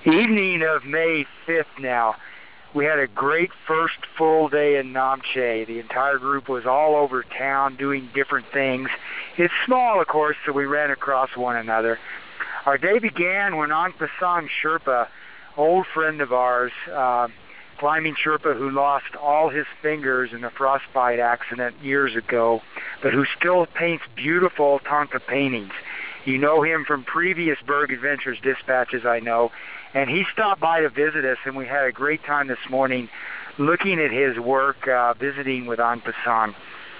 Evening of May 5th now. We had a great first full day in Namche. The entire group was all over town doing different things. It's small, of course, so we ran across one another. Our day began when Ang Pasang Sherpa, old friend of ours, climbing Sherpa who lost all his fingers in a frostbite accident years ago, but who still paints beautiful Thangka paintings. You know him from previous Berg Adventures dispatches, I know, and he stopped by to visit us, and we had a great time this morning looking at his work, visiting with Ang Pasang.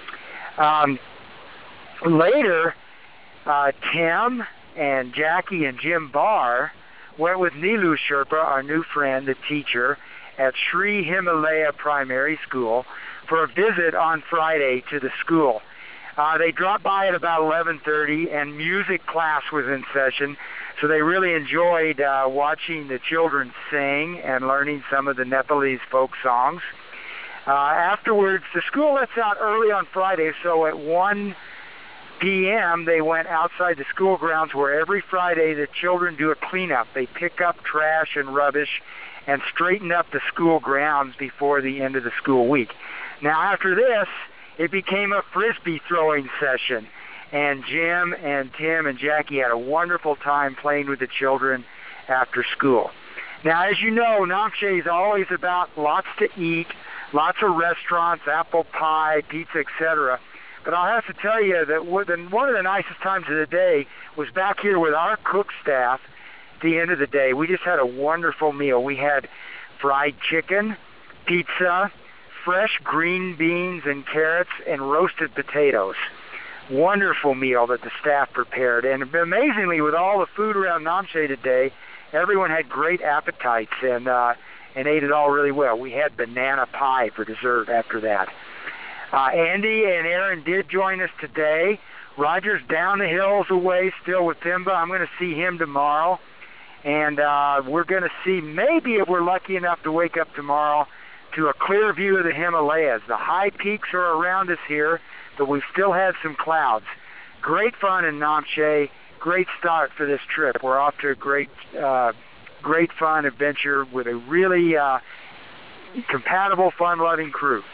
Later, Tim and Jackie and Jim Barr went with Nilu Sherpa, our new friend, the teacher, at Sri Himalaya Primary School for a visit on Friday to the school. They dropped by at about 11:30, and music class was in session, so they really enjoyed watching the children sing and learning some of the Nepalese folk songs. Afterwards, the school lets out early on Friday, so at 1 p.m. they went outside the school grounds where every Friday the children do a cleanup. They pick up trash and rubbish and straighten up the school grounds before the end of the school week. Now after this, it became a frisbee throwing session, and Jim and Tim and Jackie had a wonderful time playing with the children after school. Now, as you know, Namche is always about lots to eat, lots of restaurants, apple pie, pizza, etc. But I'll have to tell you that one of the nicest times of the day was back here with our cook staff at the end of the day. We just had a wonderful meal. We had fried chicken, pizza, fresh green beans and carrots, and roasted potatoes. Wonderful meal that the staff prepared. And amazingly, with all the food around Namche today, everyone had great appetites and ate it all really well. We had banana pie for dessert after that. Andy and Aaron did join us today. Roger's down the hills away still with Timba. I'm going to see him tomorrow. And we're going to see, maybe if we're lucky enough to wake up tomorrow, to a clear view of the Himalayas. The high peaks are around us here, but we still have some clouds. Great fun in Namche. Great start for this trip. We're off to a great fun adventure with a really compatible, fun-loving crew.